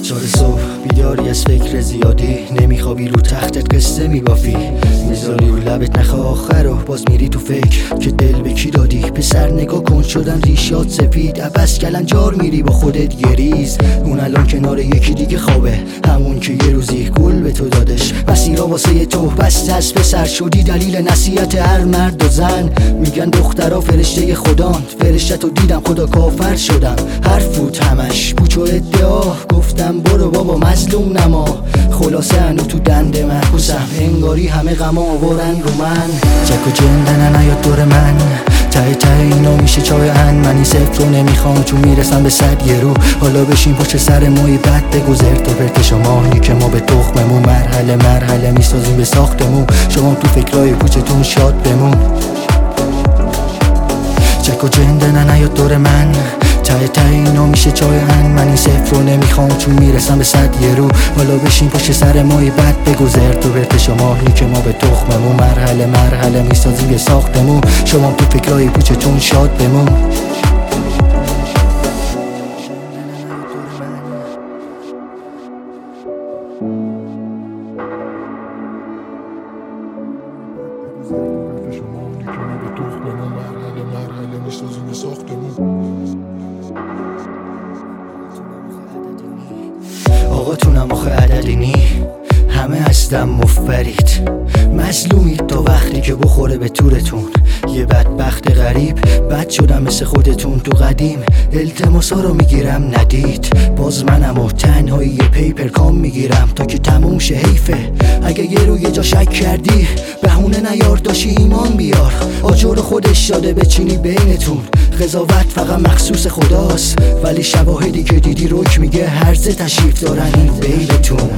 4 صبح بیداری از فکر زیادی، نمیخوابی رو تختت قصه میبافی، میذاری رو لبت نخ آخر و باز میری تو فکر که دل به کی دادی. پسر نگاه کن شدن ریشات سفید، عبس کلنجار میری با خودت یه ریز. اون الان کنار یکی دیگه خوابه، همون که یه روزی گل به تو دادش. مسیرها واسه تو بسته از پسر شدی دلیل نصیحت هر مرد و زن. میگن دخترها فرشته خدان، فرشته‌تو دیدم خدا کافر شدم. حرف بود همش پوچ و ادعا، گفتم برو بابا مظلوم نما. خلاصه هنو تو دند محبوسم، انگاری همه غما آورن رو من. چک و جندن نیاد دور من، ته ته اینو میشه چای ان. من این صفر رو نمیخوام چون میرسم به 100 یه رو. حالا بشین پشت سر مای بد بگذر تو پرت شماهی که ما به تخممون مرحله مرحله میسازیم به ساختمون. شما تو فکرای پوچتون شاد بمون. چک و جندن نیاد دور من، ته ته اینو میشه چای ان. من این صفر رو نمیخوام چون میرسم به 100 یه رو. حالا بشین پشت سر مای بد بگذر تو پرت شماهی که ما به تخممون مرحله مرحله میسازیم به ساختمون. شما تو فکرای پوچتون شاد بمون. آقاتونم آخه عددی نی، همه هستم مفبرید. مظلومید تا وقتی که بخوره به تورتون. یه بدبخت غریب بد شدم مثل خودتون. تو قدیم التماسا رو میگیرم ندید، باز منم و تنهایی یه پیپر کام میگیرم تا که تموم شه. حیفه اگه یه رو یه جا شک کردی، بهونه نیار داشی ایمان بیار. آجر خودش داده بچینی بینتون، قضاوت فقط مخصوص خداست. ولی شواهدی که دیدی رک میگه هرزه تشریف دارن این بیلتون.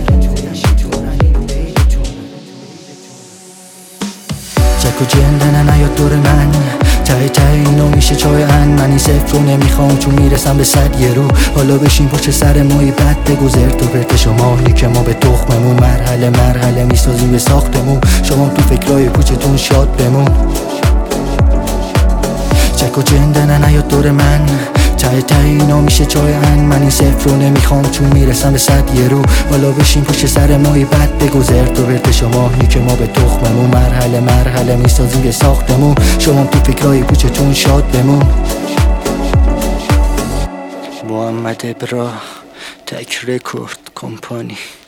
چک و جندن نیاد دور من، ته ته اینو میشه چای ان. من این صفر رو نمیخوام چون میرسم به 100 یه رو. حالا بشین پشت سر مای بد بگذر تو پرت شماهی که ما به تخممون مرحله مرحله میسازیم به ساختمون. شما تو فکرای پوچتون شاد بمون. چک و جندن نیاد دور من، ته ته اینو میشه چای ان. من این صفر رو نمیخوام چون میرسم به 100 یه رو. حالا بشین پشت سر مای بد بگذر تو پرت شماهی که ما به تخممون مرحله مرحله میسازیم به ساختمون. شما تو فکرای پوچتون شاد بمون. محمد ابراه، تک رکورد کمپانی.